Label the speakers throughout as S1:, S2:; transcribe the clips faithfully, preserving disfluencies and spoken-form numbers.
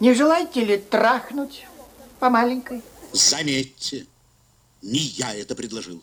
S1: Не желаете ли трахнуть по маленькой?
S2: Заметьте, не я это предложил.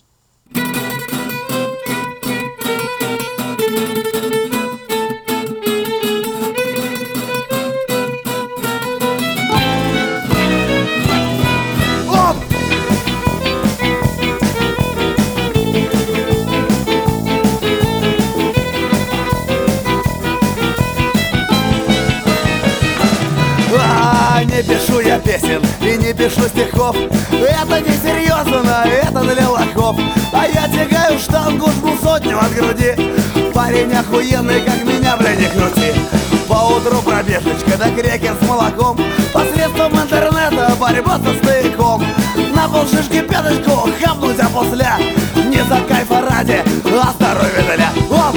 S3: Не пишу я песен и не пишу стихов. Это не серьезно, это для лохов. А я тягаю штангу, жму сотню от груди. Парень охуенный, как меня, бля, не крути. Поутру пробежечка, да крекер с молоком. Посредством интернета борьба со стояком. На полшишки пяточку хапнуть, а после не за кайфа ради, а здоровья для. Оп!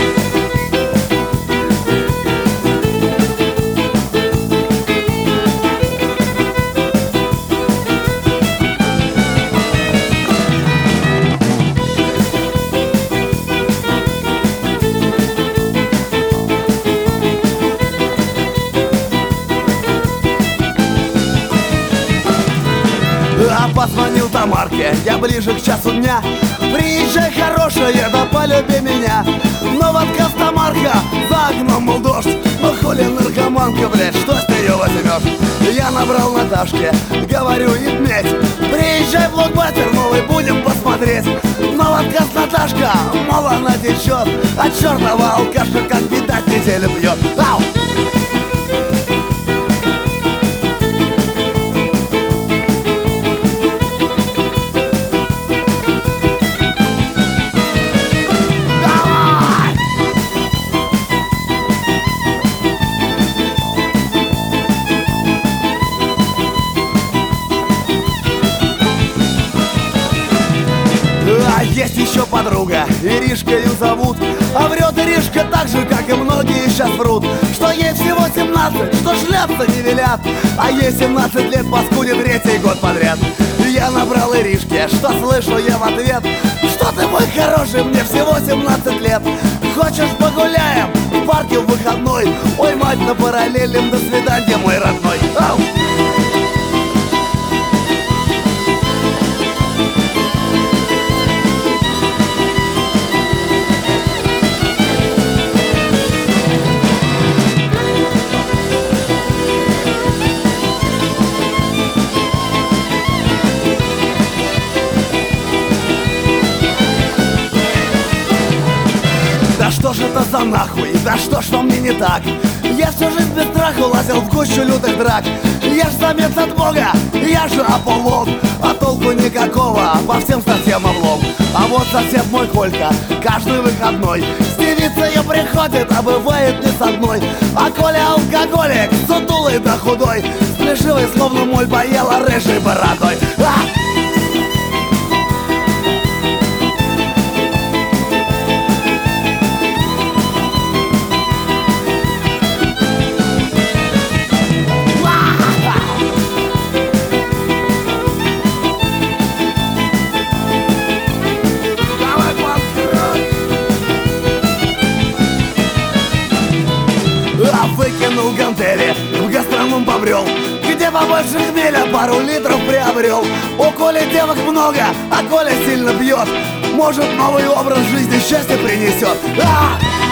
S3: Позвонил Тамарке, я ближе к часу дня. Приезжай, хорошая, да полюби меня. Но в отказ Тамарка, за окном мол дождь. Ну хули наркоманка, блядь, что с нее возьмешь? Я набрал Наташке, говорю, и медь. Приезжай, блокбастер новый, будем посмотреть. Но в отказ Наташка, мол, она течет. А чертова алкашка, как видать, неделю пьет. Ау! Есть еще подруга, Иришка ее зовут. А врет Иришка так же, как и многие сейчас врут. Что ей всего семнадцать, что шляпться не велят. А ей семнадцать лет паскудит третий год подряд. Я набрал Иришке, что слышу я в ответ: что ты мой хороший, мне всего семнадцать лет. Хочешь погуляем в парке в выходной? Ой, мать, на параллельном, до свидания, мой родной. Ау! Да что ж это за нахуй, да что ж во мне не так? Я всю жизнь без страха лазил в гущу лютых драк. Я ж самец от Бога, я же Аполлон. А толку никакого, по всем статьям облом. А вот сосед мой Колька, каждый выходной с девицей приходит, а бывает не с одной. А Коля алкоголик, сутулый да худой, с плешивой, словно моль, поела рыжей бородой. А! Выкинул гантели, в гастроном побрел, где побольше хмеля пару литров приобрел. У Коли девок много, а Коля сильно пьет. Может, новый образ жизни счастье принесет. А!